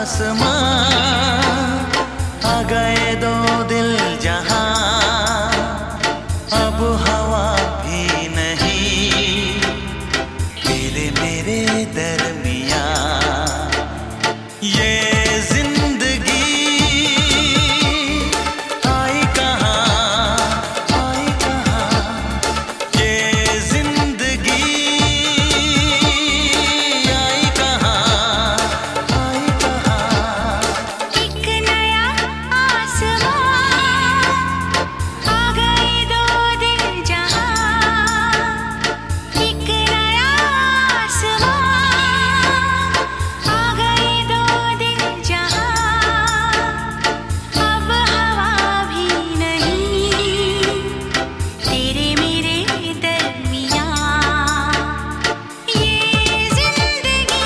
आसमां, आ गए दो दिल जहां, अब हवा भी नहीं तेरे मेरे दरमियां। ये जिंदगी आई कहाँ, आई कहाँ, ये जिंदगी आई कहाँ, आई कहाँ। एक नया आसमां, आ गए दो दिल जहां। एक नया आसमां, आ गए दो दिल जहां। अब हवा भी नहीं तेरे मेरे दरमियां। ये जिंदगी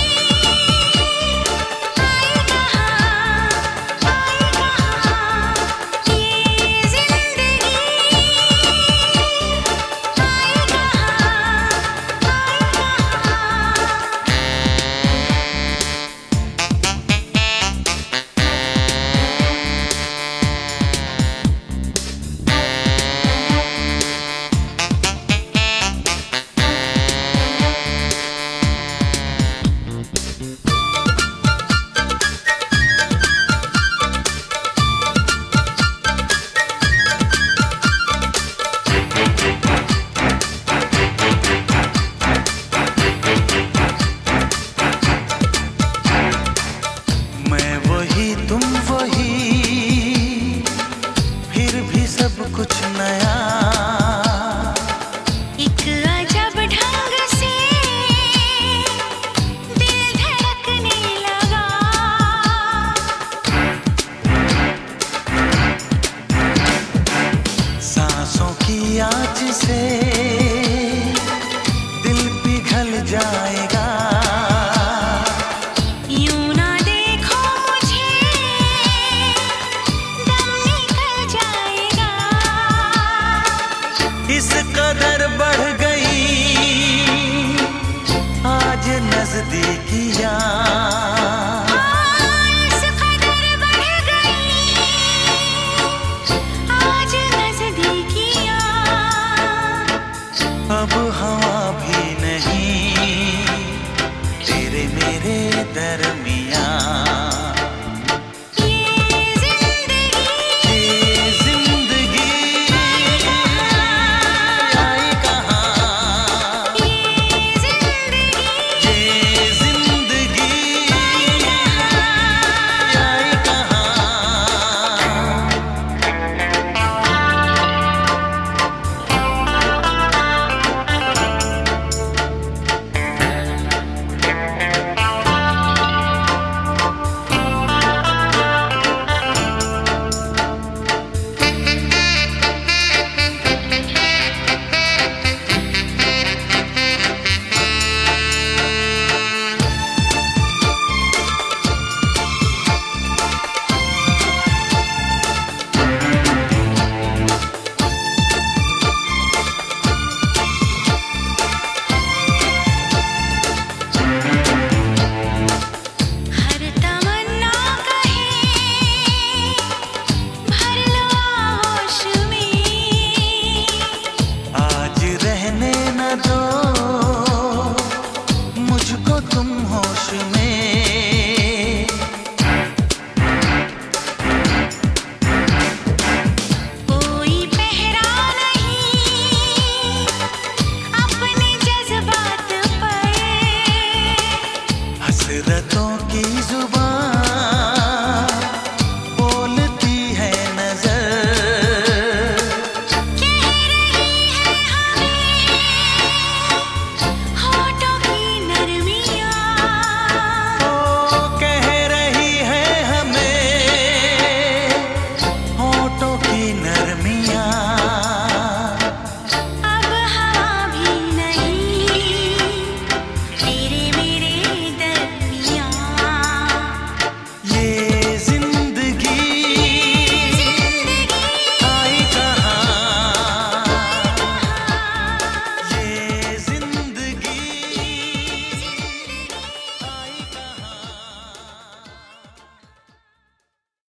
आई कहाँ, आई कहाँ, ये जिंदगी आई मैं वही तुम वही, फिर भी सब कुछ नया। एक अजब ढंग से दिल धड़कने लगा। सांसों की आँच से दिल पिघल जाएगा। यूं ना देखो मुझे, दम निकल जाएगा। इस कदर बढ़ गई आज नजदीकियाँ। इस कदर बढ़ गई आज नजदीकियाँ। अब हवा भी नहीं तेरे मेरे दरमियाँ।